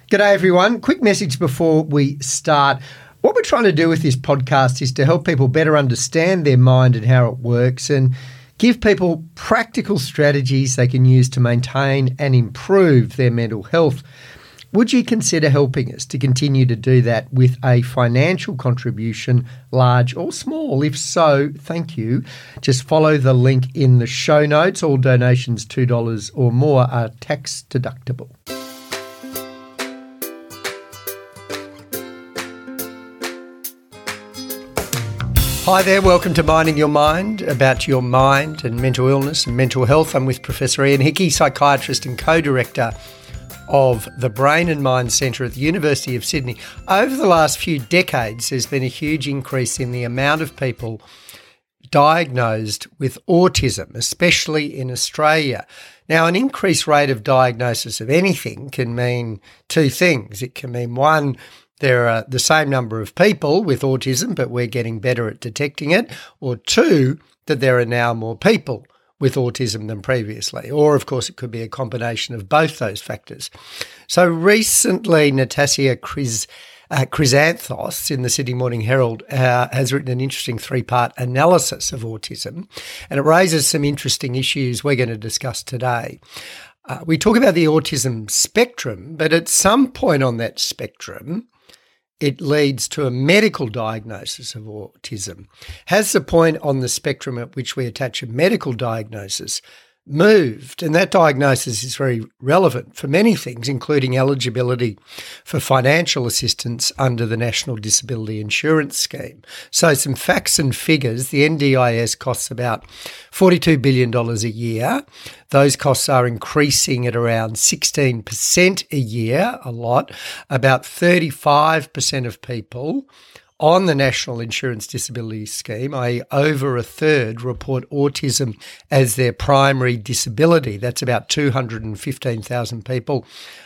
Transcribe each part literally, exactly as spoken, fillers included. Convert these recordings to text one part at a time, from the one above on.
G'day everyone. Quick message before we start. What we're trying to do with this podcast is to help people better understand their mind and how it works and give people practical strategies they can use to maintain and improve their mental health. Would you consider helping us to continue to do that with a financial contribution, large or small? If so, thank you. Just follow the link in the show notes. All donations two dollars or more are tax deductible. Hi there, welcome to Minding Your Mind, about your mind and mental illness and mental health. I'm with Professor Ian Hickie, psychiatrist and co-director of the Brain and Mind Centre at the University of Sydney. Over the last few decades, there's been a huge increase in the amount of people diagnosed with autism, especially in Australia. Now, an increased rate of diagnosis of anything can mean two things. It can mean, one, there are the same number of people with autism, but we're getting better at detecting it, or two, that there are now more people with autism than previously. Or, of course, it could be a combination of both those factors. So recently, Natassia Chris, uh, Chrysanthos in the Sydney Morning Herald uh, has written an interesting three-part analysis of autism, and it raises some interesting issues we're going to discuss today. Uh, we talk about the autism spectrum, but at some point on that spectrum, it leads to a medical diagnosis of autism. Has the point on the spectrum at which we attach a medical diagnosis moved? And that diagnosis is very relevant for many things, including eligibility for financial assistance under the National Disability Insurance Scheme. So some facts and figures. The N D I S costs about forty-two billion dollars a year. Those costs are increasing at around sixteen percent a year, a lot. About thirty-five percent of people on the National Insurance Disability Scheme, that is over a third, report autism as their primary disability. That's about two hundred fifteen thousand people.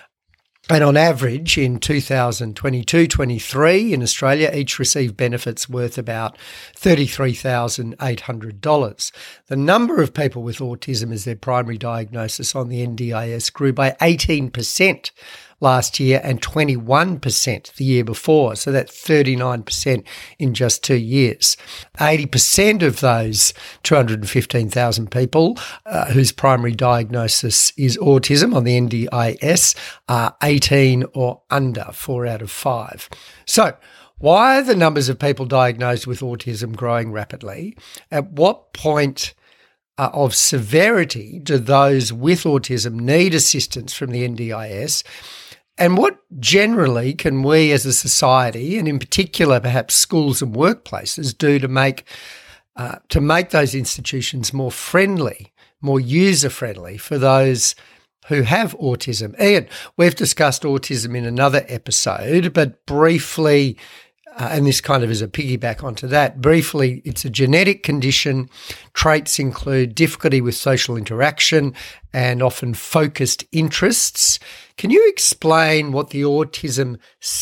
And on average, in two thousand twenty-two twenty-three in Australia, each received benefits worth about thirty-three thousand eight hundred dollars. The number of people with autism as their primary diagnosis on the N D I S grew by eighteen percent last year and twenty-one percent the year before. So that's thirty-nine percent in just two years. eighty percent of those two hundred fifteen thousand people uh, whose primary diagnosis is autism on the N D I S are eighteen or under, four out of five. So why are the numbers of people diagnosed with autism growing rapidly? At what point uh, of severity do those with autism need assistance from the N D I S? And what generally can we as a society, and in particular perhaps schools and workplaces, do to make uh, to make those institutions more friendly, more user-friendly for those who have autism? Ian, we've discussed autism in another episode, but briefly, uh, and this kind of is a piggyback onto that, briefly, it's a genetic condition. Traits include difficulty with social interaction and often focused interests. Can you explain what the autism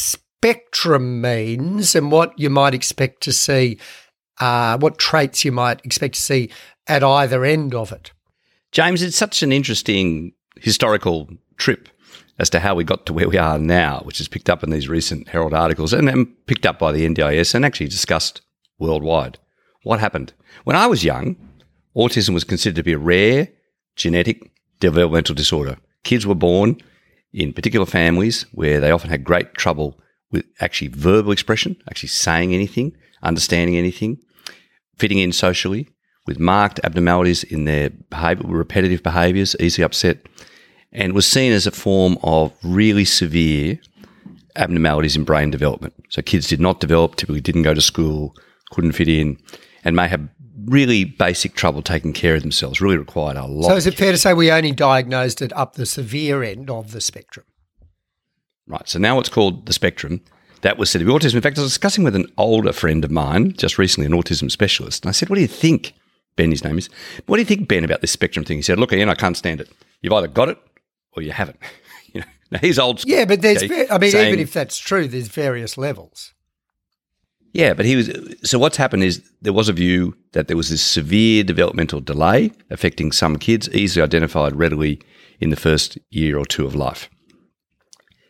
spectrum means and what you might expect to see, uh, what traits you might expect to see at either end of it? James, it's such an interesting historical trip as to how we got to where we are now, which is picked up in these recent Herald articles and then picked up by the N D I S and actually discussed worldwide. What happened? When I was young, autism was considered to be a rare genetic developmental disorder. Kids were born in particular families where they often had great trouble with actually verbal expression, actually saying anything, understanding anything, fitting in socially, with marked abnormalities in their behaviour, repetitive behaviours, easily upset, and was seen as a form of really severe abnormalities in brain development. So kids did not develop, typically didn't go to school, couldn't fit in, and may have really basic trouble taking care of themselves, really required a lot. So is it fair to say we only diagnosed it up the severe end of the spectrum? Right, so now what's called the spectrum, that was said to be autism. In fact, I was discussing with an older friend of mine just recently, an autism specialist, and I said, what do you think, Ben, his name is, what do you think, Ben, about this spectrum thing? He said, look, Ian, I can't stand it. You've either got it or you haven't. You know, now he's old school. Yeah, but there's, okay, I mean, saying, even if that's true, there's various levels. Yeah, but he was. So what's happened is there was a view that there was this severe developmental delay affecting some kids, easily identified readily in the first year or two of life.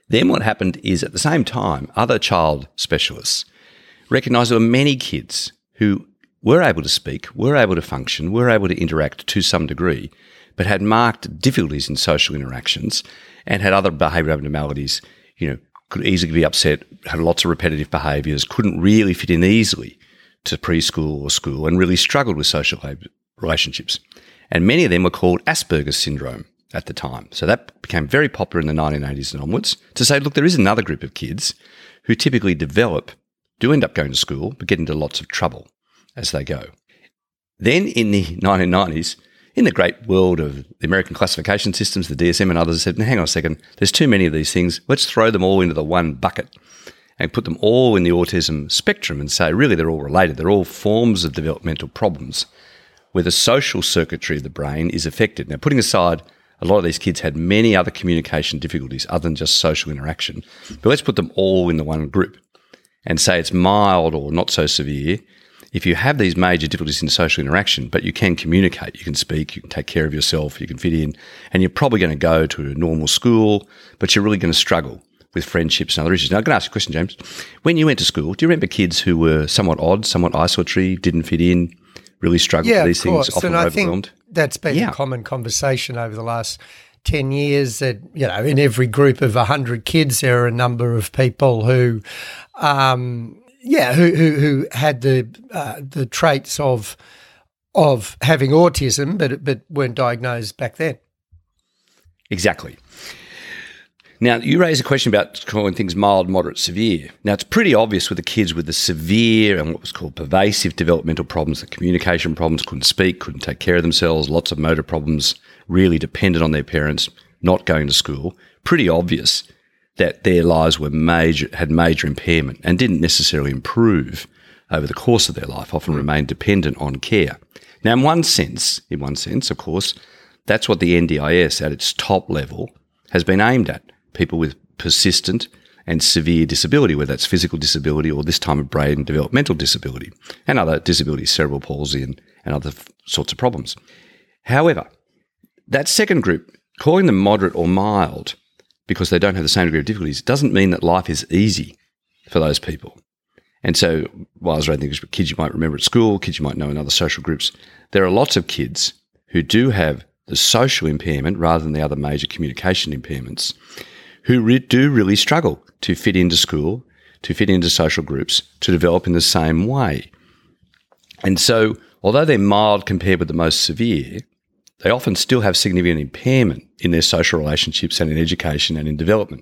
Then what happened is at the same time, other child specialists recognised there were many kids who were able to speak, were able to function, were able to interact to some degree, but had marked difficulties in social interactions and had other behavioural abnormalities, you know, could easily be upset, had lots of repetitive behaviours, couldn't really fit in easily to preschool or school, and really struggled with social relationships. And many of them were called Asperger's syndrome at the time. So that became very popular in the nineteen eighties and onwards to say, look, there is another group of kids who typically develop, do end up going to school, but get into lots of trouble as they go. Then in the nineteen nineties, in the great world of the American classification systems, the D S M and others said, hang on a second, there's too many of these things. Let's throw them all into the one bucket and put them all in the autism spectrum and say, really, they're all related. They're all forms of developmental problems where the social circuitry of the brain is affected. Now, putting aside a lot of these kids had many other communication difficulties other than just social interaction, but let's put them all in the one group and say it's mild or not so severe. If you have these major difficulties in social interaction, but you can communicate, you can speak, you can take care of yourself, you can fit in, and you're probably going to go to a normal school, but you're really going to struggle with friendships and other issues. Now, I'm going to ask you a question, James. When you went to school, do you remember kids who were somewhat odd, somewhat isolatory, didn't fit in, really struggled yeah, with these of course. things, often and I overwhelmed? Think that's been yeah. a common conversation over the last ten years that, you know, in every group of one hundred kids, there are a number of people who, um, yeah, who, who, who had the uh, the traits of of having autism, but but weren't diagnosed back then. Exactly. Now, you raise a question about calling things mild, moderate, severe. Now, it's pretty obvious with the kids with the severe and what was called pervasive developmental problems, the communication problems, couldn't speak, couldn't take care of themselves, lots of motor problems, really dependent on their parents, not going to school. Pretty obvious that their lives were major, had major impairment and didn't necessarily improve over the course of their life, often remained dependent on care. Now, in one sense, in one sense, of course, that's what the N D I S at its top level has been aimed at. People with persistent and severe disability, whether that's physical disability or this time of brain developmental disability and other disabilities, cerebral palsy and, and other f- sorts of problems. However, that second group, calling them moderate or mild because they don't have the same degree of difficulties, doesn't mean that life is easy for those people. And so, while I was writing things, kids you might remember at school, kids you might know in other social groups, there are lots of kids who do have the social impairment rather than the other major communication impairments, who re- do really struggle to fit into school, to fit into social groups, to develop in the same way. And so, although they're mild compared with the most severe, they often still have significant impairment in their social relationships and in education and in development.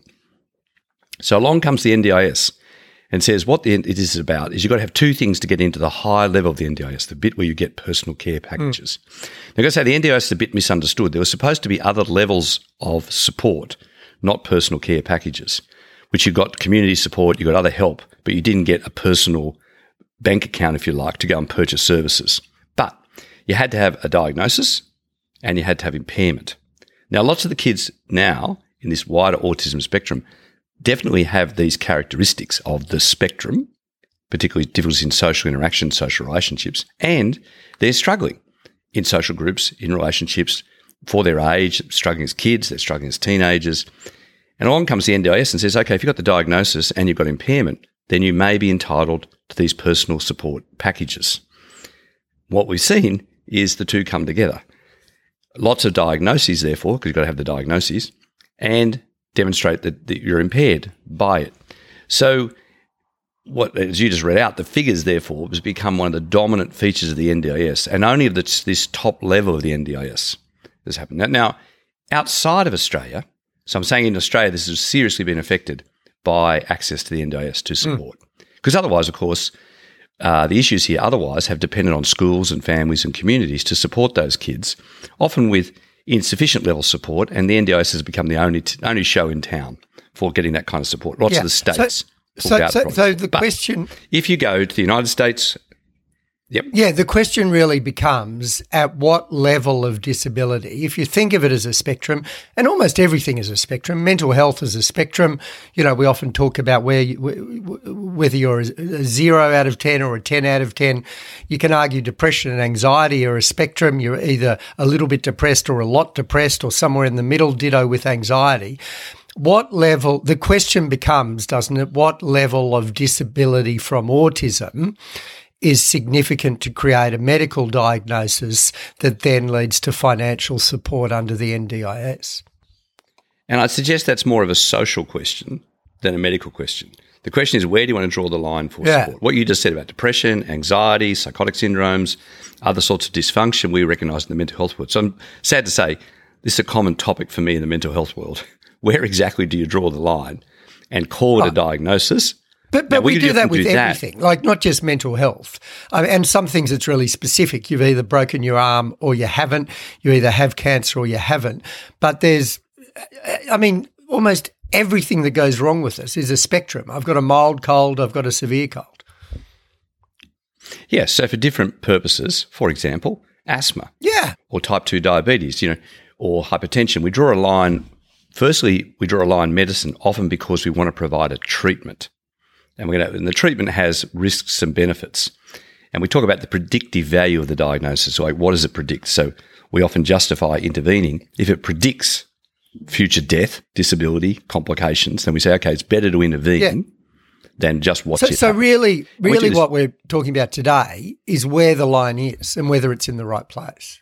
So along comes the N D I S and says what the, it is about is you've got to have two things to get into the high level of the N D I S, the bit where you get personal care packages. Mm. Now, I've got to say the N D I S is a bit misunderstood. There was supposed to be other levels of support, not personal care packages, which you got community support, you got other help, but you didn't get a personal bank account, if you like, to go and purchase services. But you had to have a diagnosis and you had to have impairment. Now, lots of the kids now in this wider autism spectrum definitely have these characteristics of the spectrum, particularly difficulties in social interaction, social relationships, and they're struggling in social groups, in relationships, for their age, struggling as kids, they're struggling as teenagers. And along comes the N D I S and says, okay, if you've got the diagnosis and you've got impairment, then you may be entitled to these personal support packages. What we've seen is the two come together. Lots of diagnoses, therefore, because you've got to have the diagnoses, and demonstrate that, that you're impaired by it. So what, as you just read out, the figures, therefore, has become one of the dominant features of the N D I S, and only of this, this top level of the N D I S has happened. Now, now, outside of Australia, so I'm saying in Australia this has seriously been affected by access to the N D I S to support. Because mm. otherwise, of course, uh, the issues here otherwise have depended on schools and families and communities to support those kids, often with insufficient level of support, and the N D I S has become the only t- only show in town for getting that kind of support. Lots yeah. of the states. So, so, out so, from so it. the But question... if you go to the United States... Yep. Yeah, the question really becomes at what level of disability, if you think of it as a spectrum, and almost everything is a spectrum, mental health is a spectrum. You know, we often talk about where you, whether you're a zero out of ten or a ten out of ten. You can argue depression and anxiety are a spectrum. You're either a little bit depressed or a lot depressed or somewhere in the middle, ditto with anxiety. what level, the question becomes, doesn't it, what level of disability from autism is significant to create a medical diagnosis that then leads to financial support under the N D I S? And I'd suggest that's more of a social question than a medical question. The question is, where do you want to draw the line for yeah. support? What you just said about depression, anxiety, psychotic syndromes, other sorts of dysfunction we recognise in the mental health world. So I'm sad to say this is a common topic for me in the mental health world. Where exactly do you draw the line and call it oh. a diagnosis? But but now, we, we do that with do everything, that. Like not just mental health. I mean, and some things it's really specific. You've either broken your arm or you haven't. You either have cancer or you haven't. But there's, I mean, almost everything that goes wrong with us is a spectrum. I've got a mild cold, I've got a severe cold. Yeah, so for different purposes, for example, asthma. Yeah. Or type two diabetes, you know, or hypertension. We draw a line, firstly, we draw a line medicine often because we want to provide a treatment. And we're going to, and the treatment has risks and benefits. And we talk about the predictive value of the diagnosis. So like, what does it predict? So we often justify intervening if it predicts future death, disability, complications. Then we say, okay, it's better to intervene yeah. than just watch so, it. So happen. really, really what we're talking about today is where the line is and whether it's in the right place.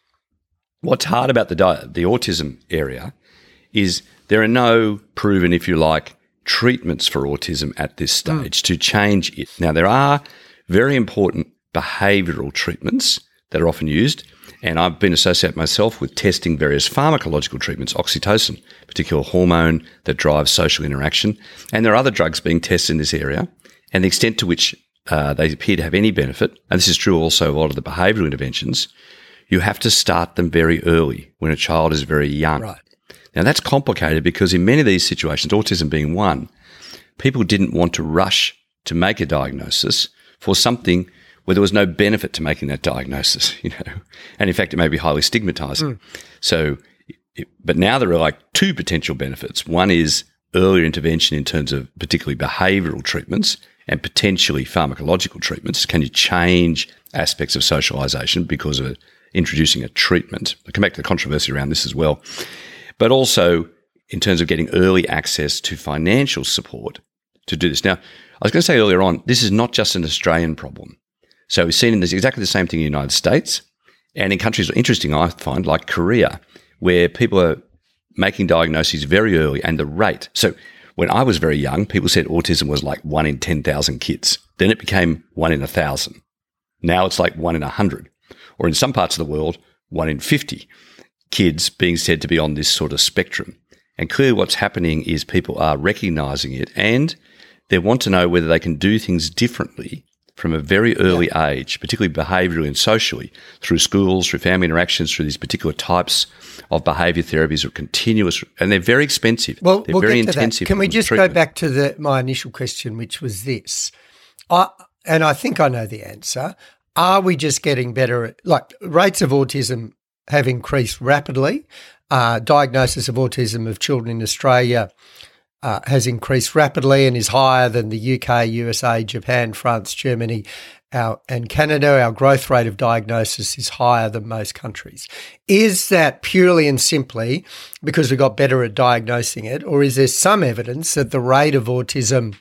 What's hard about the di- the autism area is there are no proven, if you like, treatments for autism at this stage mm. to change it. Now, there are very important behavioural treatments that are often used, and I've been associated myself with testing various pharmacological treatments, oxytocin, a particular hormone that drives social interaction, and there are other drugs being tested in this area, and the extent to which uh, they appear to have any benefit, and this is true also of a lot of the behavioural interventions, you have to start them very early when a child is very young. Right. Now, that's complicated because in many of these situations, autism being one, people didn't want to rush to make a diagnosis for something where there was no benefit to making that diagnosis, you know, and in fact, it may be highly stigmatizing. Mm. So, it, but now there are like two potential benefits. One is earlier intervention in terms of particularly behavioural treatments and potentially pharmacological treatments. Can you change aspects of socialisation because of introducing a treatment? I'll come back to the controversy around this as well. But also in terms of getting early access to financial support to do this. Now, I was going to say earlier on, this is not just an Australian problem. So we've seen in this exactly the same thing in the United States and in countries, interesting I find, like Korea, where people are making diagnoses very early and the rate. So when I was very young, people said autism was like one in ten thousand kids. Then it became one in one thousand. Now it's like one in one hundred. Or in some parts of the world, one in fifty kids being said to be on this sort of spectrum. And clearly what's happening is people are recognising it and they want to know whether they can do things differently from a very early yeah. age, particularly behaviourally and socially, through schools, through family interactions, through these particular types of behaviour therapies or continuous, and they're very expensive. Well, they're we'll very get to intensive. That. Can we just treatment. go back to the, my initial question, which was this? I, and I think I know the answer. Are we just getting better at, like, rates of autism have increased rapidly. Uh, diagnosis of autism of children in Australia uh, has increased rapidly and is higher than the U K, U S A, Japan, France, Germany, our, and Canada. Our growth rate of diagnosis is higher than most countries. Is that purely and simply because we got better at diagnosing it, or is there some evidence that the rate of autism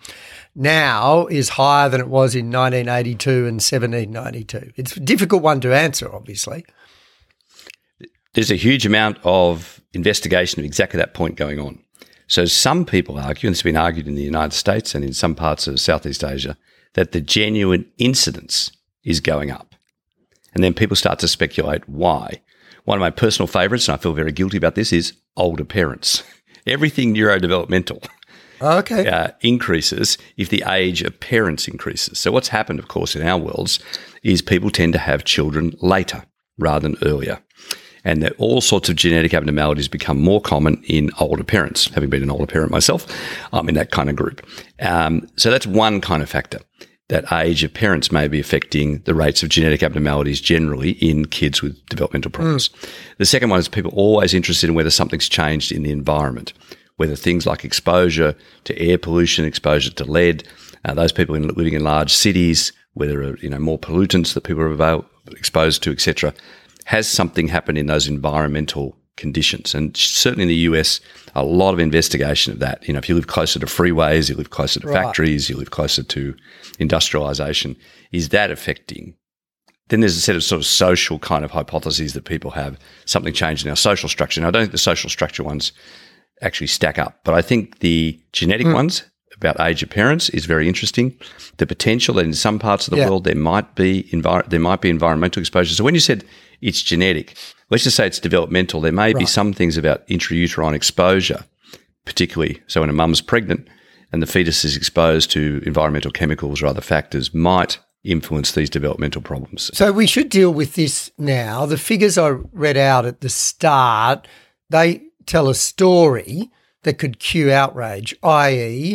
now is higher than it was in nineteen eighty-two and seventeen ninety-two? It's a difficult one to answer, obviously. There's a huge amount of investigation of exactly that point going on. So some people argue, and it's been argued in the United States and in some parts of Southeast Asia, that the genuine incidence is going up. And then people start to speculate why. One of my personal favourites, and I feel very guilty about this, is older parents. Everything neurodevelopmental okay. uh, increases if the age of parents increases. So what's happened, of course, in our worlds is people tend to have children later rather than earlier. And that all sorts of genetic abnormalities become more common in older parents. Having been an older parent myself, I'm in that kind of group. Um, so that's one kind of factor. That age of parents may be affecting the rates of genetic abnormalities generally in kids with developmental problems. Mm. The second one is people always interested in whether something's changed in the environment, whether things like exposure to air pollution, exposure to lead, uh, those people in, living in large cities, whether you know more pollutants that people are avail- exposed to, et cetera. Has something happened in those environmental conditions. And certainly in the U S, a lot of investigation of that. You know, if you live closer to freeways, you live closer to Right. factories, you live closer to industrialization, is that affecting? Then there's a set of sort of social kind of hypotheses that people have, something changed in our social structure. Now, I don't think the social structure ones actually stack up, but I think the genetic Mm. ones about age of parents is very interesting. The potential that in some parts of the Yeah. world there might be envir- there might be environmental exposure. So when you said it's genetic, let's just say it's developmental. There may be Right. some things about intrauterine exposure, particularly so when a mum's pregnant and the fetus is exposed to environmental chemicals or other factors, might influence these developmental problems. So we should deal with this now. The figures I read out at the start, they tell a story that could cue outrage, that is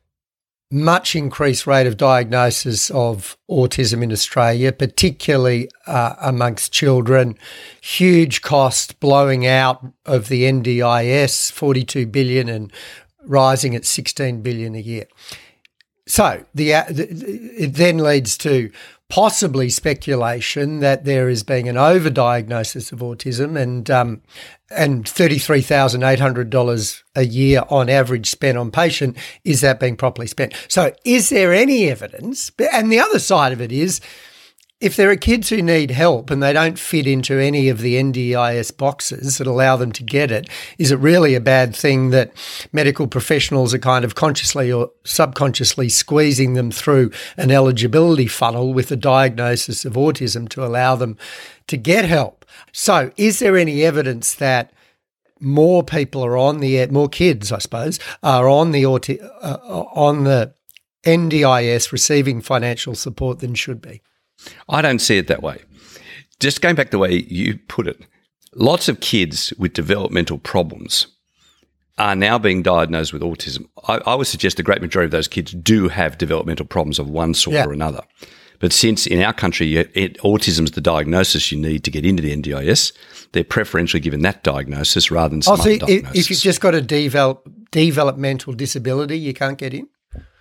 much increased rate of diagnosis of autism in Australia, particularly uh, amongst children, huge cost blowing out of the N D I S, forty-two billion dollars and rising at sixteen billion dollars a year. So the, uh, the it then leads to possibly speculation that there is being an overdiagnosis of autism, and um, and thirty-three thousand eight hundred dollars a year on average spent on patient. Is that being properly spent? So is there any evidence? And the other side of it is, if there are kids who need help and they don't fit into any of the N D I S boxes that allow them to get it, is it really a bad thing that medical professionals are kind of consciously or subconsciously squeezing them through an eligibility funnel with a diagnosis of autism to allow them to get help? So is there any evidence that more people are on the, more kids, I suppose, are on the, auti- uh, on the N D I S receiving financial support than should be? I don't see it that way. Just going back the way you put it, lots of kids with developmental problems are now being diagnosed with autism. I, I would suggest the great majority of those kids do have developmental problems of one sort Yeah. or another. But since in our country, it, autism is the diagnosis you need to get into the N D I S, they're preferentially given that diagnosis rather than some Oh, so other if, diagnosis. if you've just got a develop, developmental disability, you can't get in?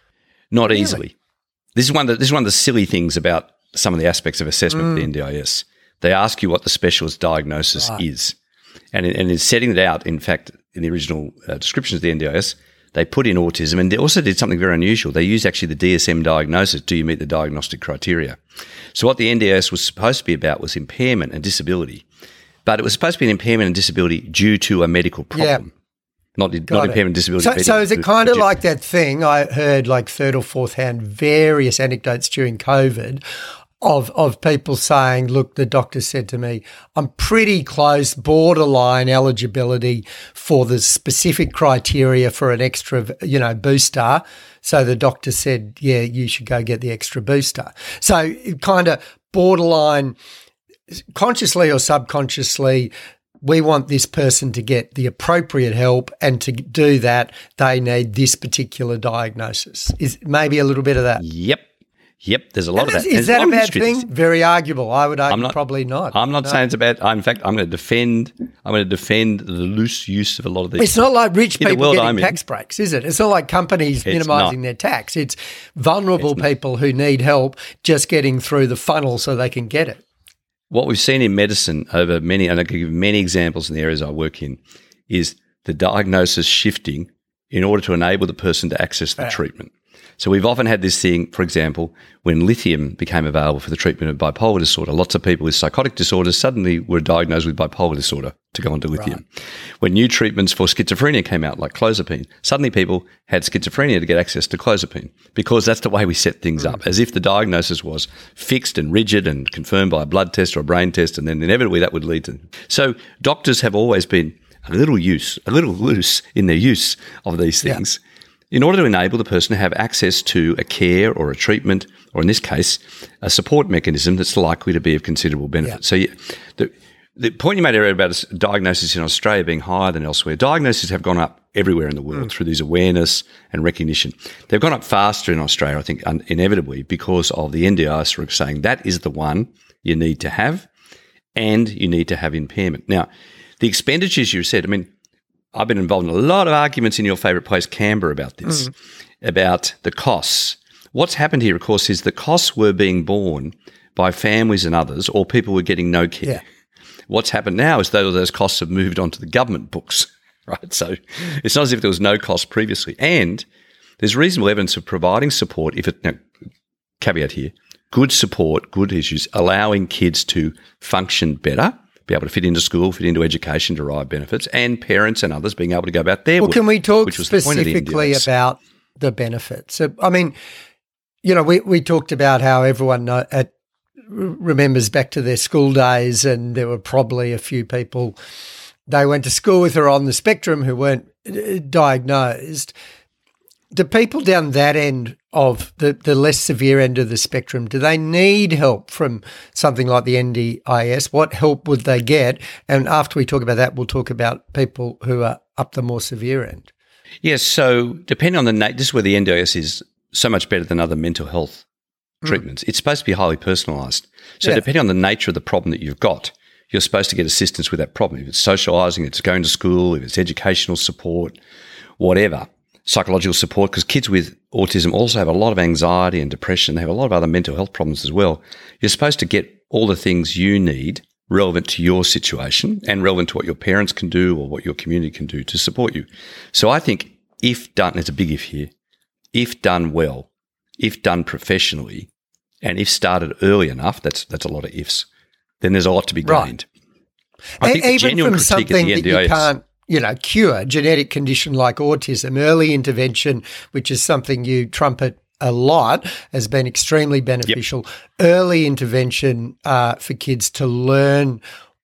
Not Really? easily. This is one of the, this is one of the silly things about some of the aspects of assessment Mm. of the N D I S. They ask you what the specialist diagnosis Right. is. And in, and in setting it out, in fact, in the original uh, descriptions of the N D I S, they put in autism, and they also did something very unusual. They used actually the D S M diagnosis. Do you meet the diagnostic criteria? So what the N D I S was supposed to be about was impairment and disability. But it was supposed to be an impairment and disability due to a medical problem. Not, not Got it. impairment and disability. So, but so is it but- kind of but- like that thing I heard, like third or fourth hand, various anecdotes during COVID of of people saying, look, the doctor said to me, I'm pretty close, borderline eligibility for the specific criteria for an extra, you know, booster. So the doctor said, yeah, you should go get the extra booster. So it kind of borderline, consciously or subconsciously, we want this person to get the appropriate help, and to do that, they need this particular diagnosis. Is maybe a little bit of that. Yep. Yep, there's a lot of that. Is, There's is that lot a of bad history to this. thing? Very arguable. I would argue I'm not- probably not. I'm not No. saying it's a bad. I, in fact, I'm going to defend. I'm going to defend the loose use of a lot of these. It's not like rich In the people world getting I'm in. tax breaks, is it? It's not like companies It's minimising not. their tax. It's vulnerable people who need help just getting through the funnel so they can get it. What we've seen in medicine over many, and I can give many examples in the areas I work in, is the diagnosis shifting in order to enable the person to access the Yeah. treatment. So we've often had this thing, for example, when lithium became available for the treatment of bipolar disorder, lots of people with psychotic disorders suddenly were diagnosed with bipolar disorder to go onto lithium. When new treatments for schizophrenia came out, like clozapine, suddenly people had schizophrenia to get access to clozapine, because that's the way we set things up, as if the diagnosis was fixed and rigid and confirmed by a blood test or a brain test, and then inevitably that would lead to. So doctors have always been a little use, a little loose in their use of these Yeah. things, in order to enable the person to have access to a care or a treatment, or in this case, a support mechanism that's likely to be of considerable benefit. Yeah. So you, the, the point you made earlier about diagnosis in Australia being higher than elsewhere, diagnoses have gone up everywhere in the world Mm. through these awareness and recognition. They've gone up faster in Australia, I think, un- inevitably, because of the N D I S saying that is the one you need to have, and you need to have impairment. Now, the expenditures you said, I mean, I've been involved in a lot of arguments in your favourite place, Canberra, about this, Mm. about the costs. What's happened here, of course, is the costs were being borne by families and others, or people were getting no care. Yeah. What's happened now is that those costs have moved onto the government books, right? So it's not as if there was no cost previously. And there's reasonable evidence of providing support if it, now, caveat here, good support, good issues, allowing kids to function better, be able to fit into school, fit into education, derive benefits, and parents and others being able to go about their well, work. Can we talk which was the point of the specifically N D I S. about the benefits? So, I mean, you know, we, we talked about how everyone know, at, remembers back to their school days, and there were probably a few people they went to school with or on the spectrum who weren't uh, diagnosed. Do people down that end of the, the less severe end of the spectrum, do they need help from something like the N D I S? What help would they get? And after we talk about that, we'll talk about people who are up the more severe end. Yes, so depending on the nature, this is where the N D I S is so much better than other mental health mm. treatments. It's supposed to be highly personalised. So yeah. depending on the nature of the problem that you've got, you're supposed to get assistance with that problem. If it's socialising, it's going to school, if it's educational support, whatever. Psychological support, because kids with autism also have a lot of anxiety and depression. They have a lot of other mental health problems as well. You're supposed to get all the things you need relevant to your situation and relevant to what your parents can do or what your community can do to support you. So I think if done, it's a big if here, if done well, if done professionally, and if started early enough, that's that's a lot of ifs, then there's a lot to be gained. Right. I think the Even genuine from critique something of the that N D I S, you can't, you know, cure, genetic condition like autism, early intervention, which is something you trumpet a lot, has been extremely beneficial. Yep. Early intervention uh, for kids to learn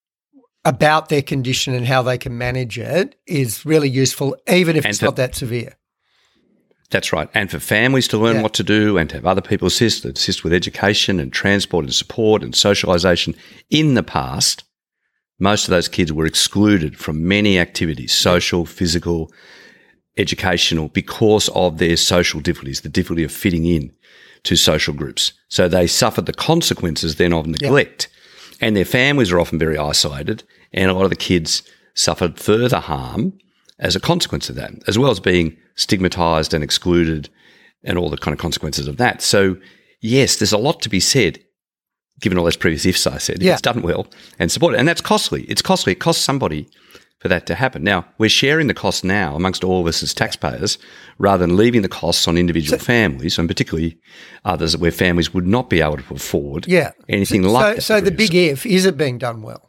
about their condition and how they can manage it is really useful, even if and it's for, not that severe. That's right. And for families to learn yeah. what to do and to have other people assist, assist with education and transport and support and socialisation. In the past, most of those kids were excluded from many activities, social, physical, educational, because of their social difficulties, the difficulty of fitting in to social groups. So they suffered the consequences then of neglect. Yep. And their families are often very isolated, and a lot of the kids suffered further harm as a consequence of that, as well as being stigmatised and excluded and all the kind of consequences of that. So, yes, there's a lot to be said, given all those previous ifs I said. Yeah. It's done well and supported. And that's costly. It's costly. It costs somebody for that to happen. Now, we're sharing the cost now amongst all of us as taxpayers rather than leaving the costs on individual so, families, and particularly others where families would not be able to afford yeah. anything so, like that. So the big if, is it being done well?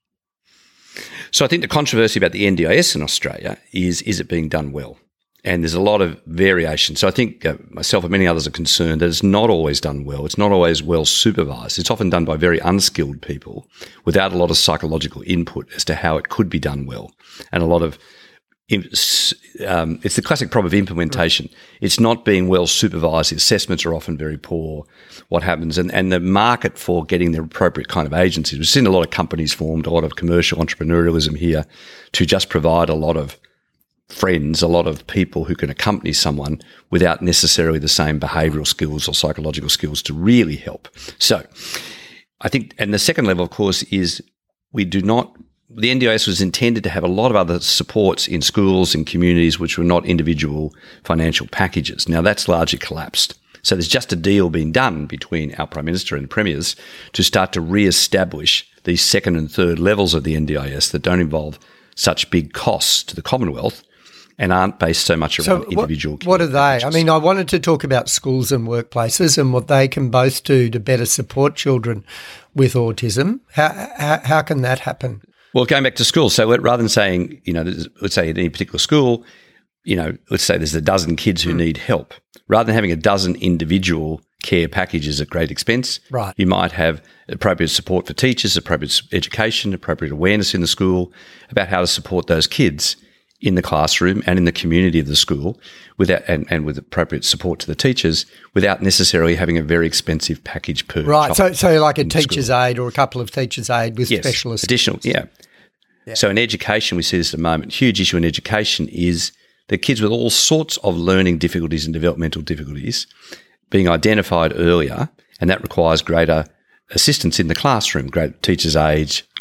So I think the controversy about the N D I S in Australia is, is it being done well? And there's a lot of variation. So I think uh, myself and many others are concerned that it's not always done well. It's not always well supervised. It's often done by very unskilled people without a lot of psychological input as to how it could be done well. And a lot of um, it's the classic problem of implementation. It's not being well supervised. The assessments are often very poor. What happens? And, and the market for getting the appropriate kind of agencies. We've seen a lot of companies formed, a lot of commercial entrepreneurialism here to just provide a lot of friends, a lot of people who can accompany someone without necessarily the same behavioural skills or psychological skills to really help. So I think, and the second level, of course, is we do not, the N D I S was intended to have a lot of other supports in schools and communities which were not individual financial packages. Now that's largely collapsed. So there's just a deal being done between our Prime Minister and Premiers to start to re-establish these second and third levels of the N D I S that don't involve such big costs to the Commonwealth and aren't based so much around so individual what, what are they? Packages. I mean, I wanted to talk about schools and workplaces and what they can both do to better support children with autism. How, how, how can that happen? Well, going back to schools, so rather than saying, you know, let's say at any particular school, you know, let's say there's a dozen kids who mm. need help. Rather than having a dozen individual care packages at great expense, right. you might have appropriate support for teachers, appropriate education, appropriate awareness in the school about how to support those kids in the classroom and in the community of the school, without and, and with appropriate support to the teachers, without necessarily having a very expensive package per right. child. So, so like a teacher's school. aid or a couple of teachers' aid with yes, specialists. Additional, yeah. yeah. So in education, we see this at the moment. Huge issue in education is that kids with all sorts of learning difficulties and developmental difficulties being identified earlier, and that requires greater assistance in the classroom, great teachers' aid,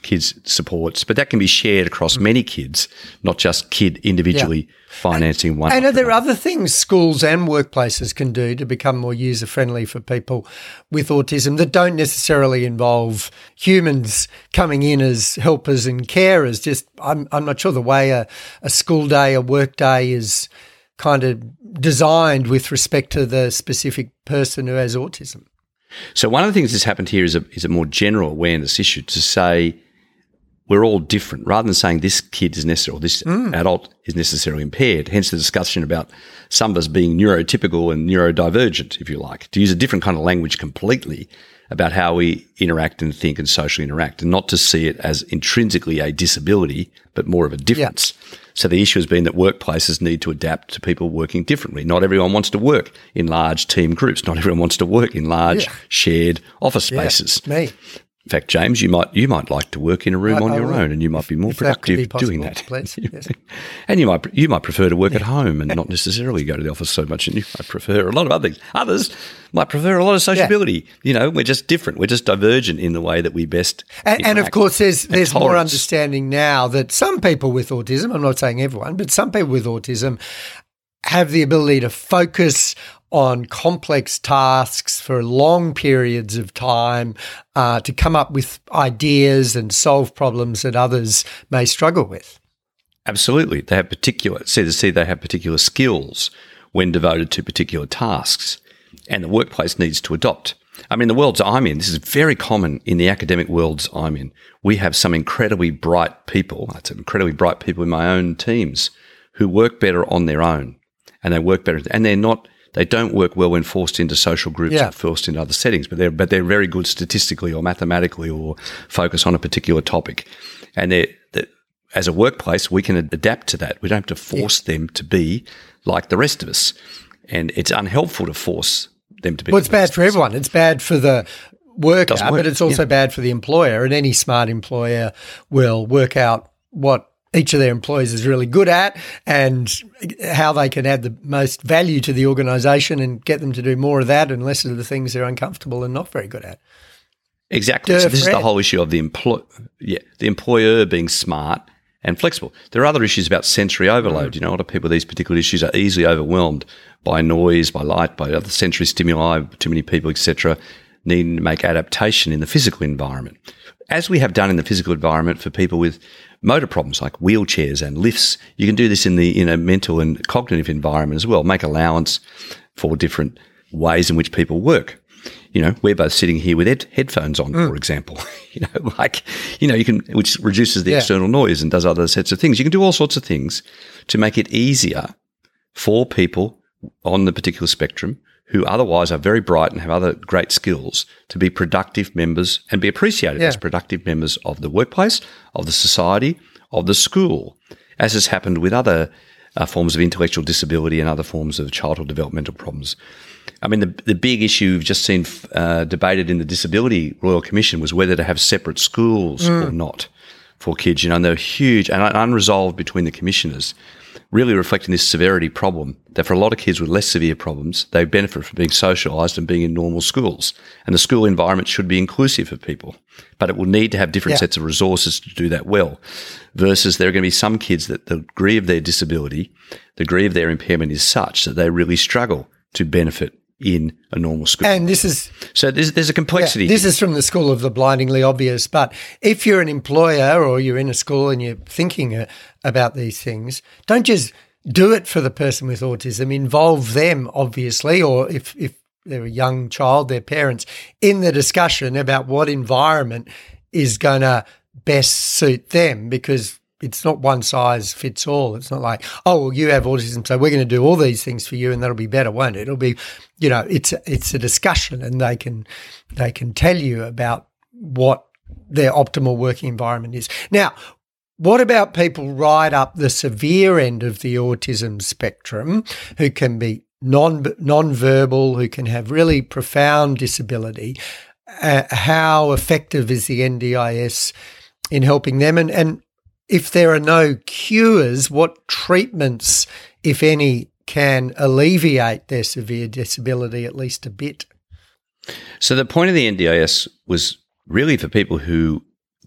kids supports, but that can be shared across many kids, not just kid individually yeah. financing one. And are there other things schools and workplaces can do to become more user-friendly for people with autism that don't necessarily involve humans coming in as helpers and carers? Just I'm I'm not sure the way a, a school day, a work day is kind of designed with respect to the specific person who has autism. So one of the things that's happened here is a, is a more general awareness issue to say we're all different, rather than saying this kid is necessary or this mm. adult is necessarily impaired, hence the discussion about some of us being neurotypical and neurodivergent, if you like, to use a different kind of language completely about how we interact and think and socially interact, and not to see it as intrinsically a disability, but more of a difference. Yeah. So the issue has been that workplaces need to adapt to people working differently. Not everyone wants to work in large team groups. Not everyone wants to work in large yeah. shared office spaces. Yeah, me. In fact, James, you might you might like to work in a room I, on I your will. own, and you might be more if productive that possible, doing that. Please. Yes. And you might you might prefer to work yeah. at home and not necessarily go to the office so much. And you might prefer a lot of other things. Others might prefer a lot of sociability. Yeah. You know, we're just different. We're just divergent in the way that we best. And, and of course, there's there's tolerance. More understanding now that some people with autism, I'm not saying everyone, but some people with autism have the ability to focus on complex tasks for long periods of time, uh, to come up with ideas and solve problems that others may struggle with. Absolutely. They have particular, see, see, they have particular skills when devoted to particular tasks, and the workplace needs to adopt. I mean, the worlds I'm in, this is very common in the academic worlds I'm in. We have some incredibly bright people, I'd say incredibly bright people in my own teams who work better on their own, and they work better, and they're not, they don't work well when forced into social groups yeah. or forced into other settings, but they're but they're very good statistically or mathematically or focus on a particular topic. And they're, they're, as a workplace, we can adapt to that. We don't have to force yeah. them to be like the rest of us. And it's unhelpful to force them to be. Well, it's like bad for everyone. It's bad for the worker, work. but it's also yeah. bad for the employer. And any smart employer will work out what each of their employees is really good at and how they can add the most value to the organisation and get them to do more of that and less of the things they're uncomfortable and not very good at. Exactly. So this is the whole issue of the employ- yeah, the employer being smart and flexible. There are other issues about sensory overload. Mm. You know, a lot of people with these particular issues are easily overwhelmed by noise, by light, by other sensory stimuli, too many people, et cetera, needing to make adaptation in the physical environment. As we have done in the physical environment for people with motor problems like wheelchairs and lifts, you can do this in the in a mental and cognitive environment as well. Make allowance for different ways in which people work. You know, we're both sitting here with head, headphones on, mm. for example. You know, like, you know, you can, which reduces the yeah. external noise and does other sets of things. You can do all sorts of things to make it easier for people on the particular spectrum who otherwise are very bright and have other great skills to be productive members and be appreciated yeah. as productive members of the workplace, of the society, of the school, as has happened with other uh, forms of intellectual disability and other forms of childhood developmental problems. I mean, the, the big issue we've just seen uh, debated in the Disability Royal Commission was whether to have separate schools mm. or not for kids. You know, and they're huge and unresolved between the commissioners, really reflecting this severity problem that for a lot of kids with less severe problems, they benefit from being socialised and being in normal schools. And the school environment should be inclusive of people, but it will need to have different yeah. sets of resources to do that well, versus there are going to be some kids that the degree of their disability, the degree of their impairment is such that they really struggle to benefit in a normal school. And this is... So there's, there's a complexity. Yeah, this is from the school of the blindingly obvious, but if you're an employer or you're in a school and you're thinking uh, about these things, don't just do it for the person with autism. Involve them, obviously, or if, if they're a young child, their parents, in the discussion about what environment is going to best suit them, because it's not one size fits all. It's not like, oh, well, you have autism, so we're going to do all these things for you and that'll be better, won't it? It'll be, you know, it's a, it's a discussion, and they can they can tell you about what their optimal working environment is. Now, what about people right up the severe end of the autism spectrum who can be non non-verbal, who can have really profound disability? Uh, how effective is the N D I S in helping them? And and if there are no cures, what treatments, if any, can alleviate their severe disability at least a bit? So the point of the N D I S was really for people who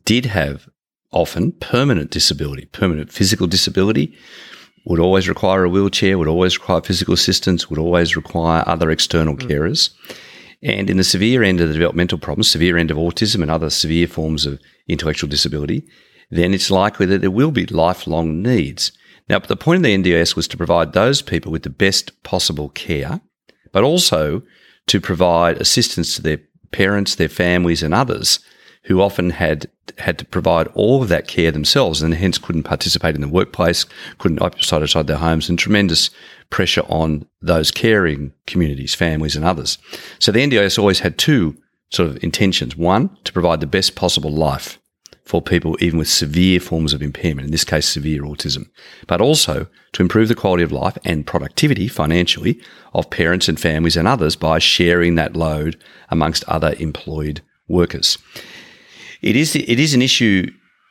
did have often permanent disability, permanent physical disability, would always require a wheelchair, would always require physical assistance, would always require other external mm. carers. And in the severe end of the developmental problems, severe end of autism and other severe forms of intellectual disability, then it's likely that there will be lifelong needs. Now, the point of the N D I S was to provide those people with the best possible care, but also to provide assistance to their parents, their families and others who often had had to provide all of that care themselves and hence couldn't participate in the workplace, couldn't occupy outside their homes, and tremendous pressure on those caring communities, families and others. So the N D I S always had two sort of intentions. One, to provide the best possible life for people even with severe forms of impairment, in this case severe autism, but also to improve the quality of life and productivity financially of parents and families and others by sharing that load amongst other employed workers. It is it is an issue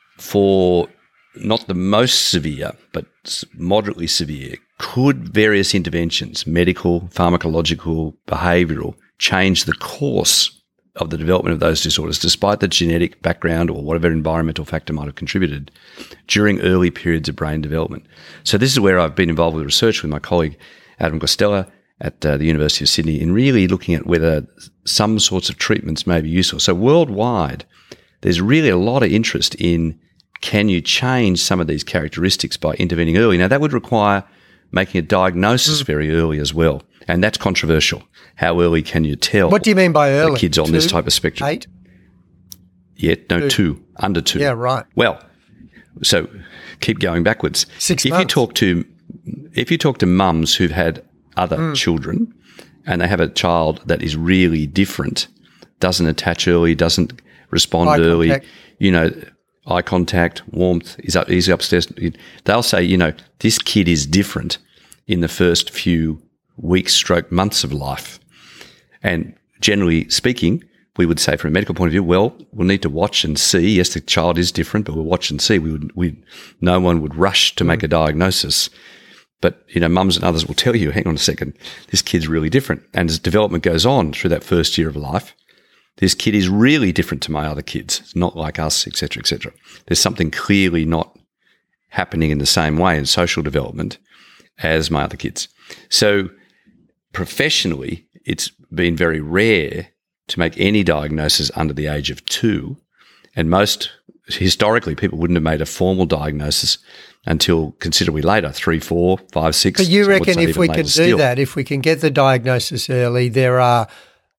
for not the most severe, but moderately severe. Could various interventions, medical, pharmacological, behavioural, change the course of the development of those disorders, despite the genetic background or whatever environmental factor might have contributed during early periods of brain development? So this is where I've been involved with research with my colleague Adam Costello at uh, the University of Sydney in really looking at whether some sorts of treatments may be useful. So worldwide, there's really a lot of interest in can you change some of these characteristics by intervening early? Now, that would require making a diagnosis mm. very early as well, and that's controversial. How early can you tell? What do you mean by early? The kids on two, this type of spectrum. Eight? Yeah, no, two. two, under two. Yeah, right. Well, so keep going backwards. Six if months. you talk to if you talk to mums who've had other mm. children and they have a child that is really different, doesn't attach early, doesn't respond eye early, contact. you know, eye contact, warmth, is up, easy upstairs. They'll say, you know, this kid is different in the first few weeks, stroke months of life. And generally speaking, we would say from a medical point of view, well, we'll need to watch and see. Yes, the child is different, but we'll watch and see. We would, we, no one would rush to make a diagnosis. But, you know, mums and others will tell you, hang on a second, this kid's really different. And as development goes on through that first year of life, this kid is really different to my other kids. It's not like us, et cetera, et cetera. There's something clearly not happening in the same way in social development as my other kids. So professionally, it's been very rare to make any diagnosis under the age of two. And most, historically, people wouldn't have made a formal diagnosis until considerably later, three, four, five, six. But you reckon if we can do still. that, if we can get the diagnosis early, there are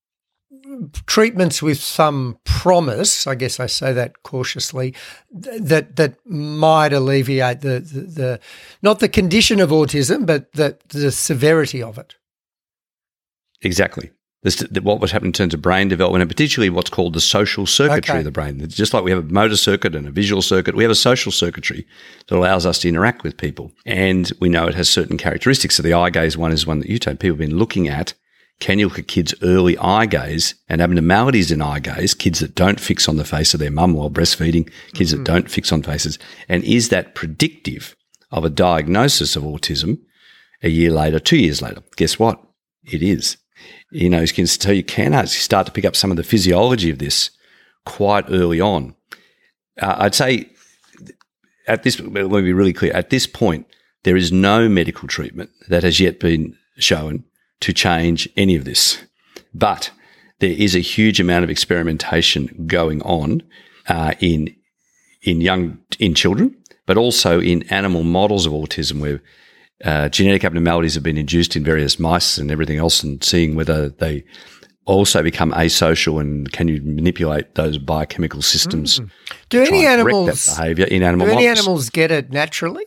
treatments with some promise, I guess I say that cautiously, that that might alleviate the, the, the not the condition of autism, but the, the severity of it. Exactly. This, what was happening in terms of brain development, and particularly what's called the social circuitry okay. of the brain. It's just like we have a motor circuit and a visual circuit, we have a social circuitry that allows us to interact with people. And we know it has certain characteristics. So the eye gaze one is one that you told people have been looking at. Can you look at kids' early eye gaze and abnormalities in eye gaze, kids that don't fix on the face of their mum while breastfeeding, kids mm-hmm. that don't fix on faces, and is that predictive of a diagnosis of autism a year later, two years later? Guess what? It is. You know, you can tell you can actually start to pick up some of the physiology of this quite early on. Uh, I'd say at this, let me be really clear, at this point, there is no medical treatment that has yet been shown to change any of this. But there is a huge amount of experimentation going on uh, in in young in children, but also in animal models of autism where uh, genetic abnormalities have been induced in various mice and everything else, and seeing whether they also become asocial and can you manipulate those biochemical systems. Mm. Do any animals that behavior in animal do any models. animals get it naturally?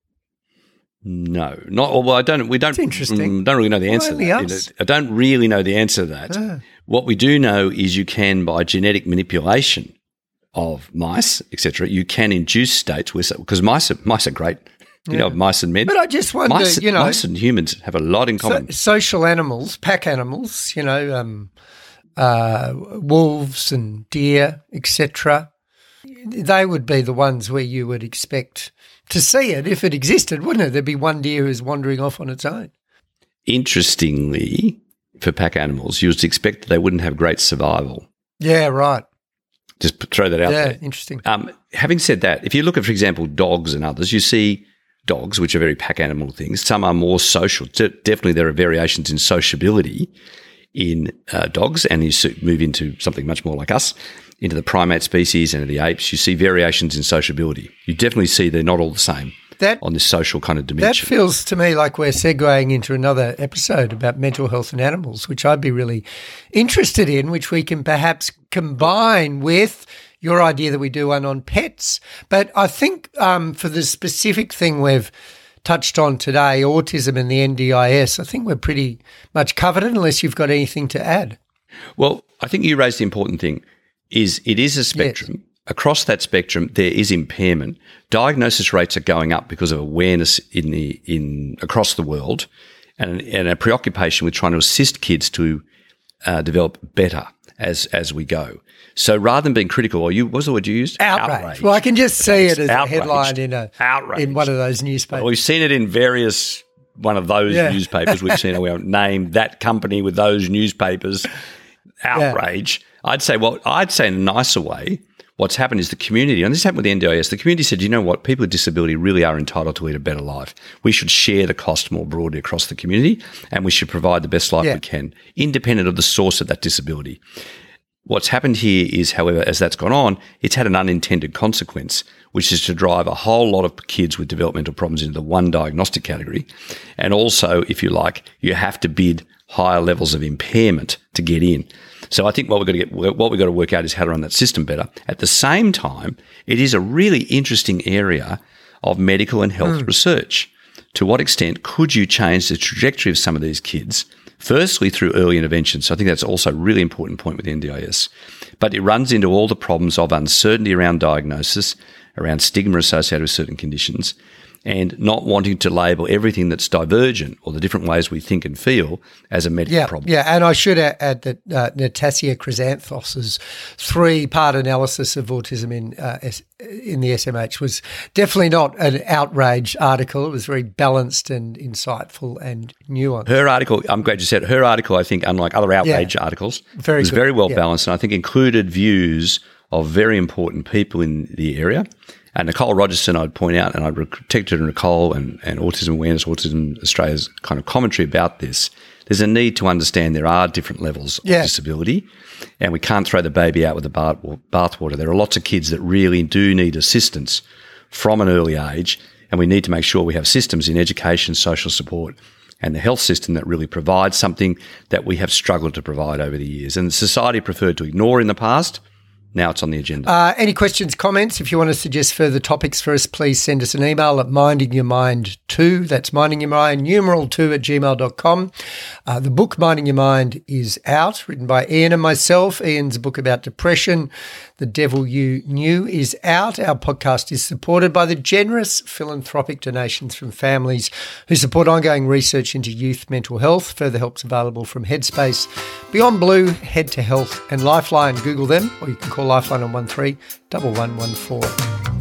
No, not well. I don't. We don't. That's interesting. Don't really know the answer. Well, to that. I don't really know the answer to that. Ah. What we do know is you can, by genetic manipulation of mice, et cetera, you can induce states where because mice are, mice are great. You Yeah. know, mice and men. But I just wonder, mice, you know, mice and humans have a lot in common. So, social animals, pack animals, you know, um, uh, wolves and deer, et cetera. They would be the ones where you would expect to see it if it existed, wouldn't it? There'd be one deer who's wandering off on its own. Interestingly, for pack animals, you would expect that they wouldn't have great survival. Yeah, right. Just throw that out yeah, there. Interesting. Um, having said that, if you look at, for example, dogs and others, you see dogs, which are very pack animal things. Some are more social. De- definitely there are variations in sociability in uh, dogs, and you move into something much more like us, into the primate species and into the apes, you see variations in sociability. You definitely see they're not all the same that, on this social kind of dimension. That feels to me like we're segueing into another episode about mental health in animals, which I'd be really interested in, which we can perhaps combine with your idea that we do one on pets. But I think um, for the specific thing we've touched on today, autism and the N D I S, I think we're pretty much covered it, unless you've got anything to add. Well, I think you raised the important thing, is it is a spectrum. Yes. Across that spectrum, there is impairment. Diagnosis rates are going up because of awareness in the in across the world, and, and a preoccupation with trying to assist kids to uh, develop better as as we go. So rather than being critical, or you what was the word you used? Outrage. Outrage. Well, I can just see it as Outraged. a headline in a Outrage. in one of those newspapers. Well, we've seen it in various one of those yeah. newspapers. We've seen it. We won't name that company with those newspapers. Outrage. Yeah. I'd say, well, I'd say in a nicer way, what's happened is the community, and this happened with the N D I S, the community said, you know what, people with disability really are entitled to lead a better life. We should share the cost more broadly across the community, and we should provide the best life yeah. we can, independent of the source of that disability. What's happened here is, however, as that's gone on, it's had an unintended consequence, which is to drive a whole lot of kids with developmental problems into the one diagnostic category. And also, if you like, you have to bid higher levels of impairment to get in. So I think what we've got to get, what we've got to work out is how to run that system better. At the same time, it is a really interesting area of medical and health mm. research. To what extent could you change the trajectory of some of these kids? Firstly, through early intervention. So I think that's also a really important point with the N D I S. But it runs into all the problems of uncertainty around diagnosis, around stigma associated with certain conditions, and not wanting to label everything that's divergent or the different ways we think and feel as a medical yeah, problem. Yeah, and I should add that uh, Natassia Chrysanthos's three-part analysis of autism in uh, S- in the S M H was definitely not an outrage article. It was very balanced and insightful and nuanced. Her article, I'm glad you said it, her article, I think, unlike other outrage yeah, articles, very was good. very well yeah. balanced, and I think included views of very important people in the area. And Nicole Rogerson, I'd point out, and I'd protected Nicole and, and Autism Awareness, Autism Australia's kind of commentary about this. There's a need to understand there are different levels of yeah. disability, and we can't throw the baby out with the bathwater. There are lots of kids that really do need assistance from an early age, and we need to make sure we have systems in education, social support, and the health system that really provides something that we have struggled to provide over the years. And society preferred to ignore in the past. Now it's on the agenda. Uh, any questions, comments? If you want to suggest further topics for us, please send us an email at minding your mind two. That's minding your mind, numeral two at gmail dot com. Uh, the book Minding Your Mind is out, written by Ian and myself. Ian's a book about depression. The Devil You Knew is out. Our podcast is supported by the generous philanthropic donations from families who support ongoing research into youth mental health. Further help's available from Headspace, Beyond Blue, Head to Health and Lifeline. Google them, or you can call Lifeline on one three one one one four.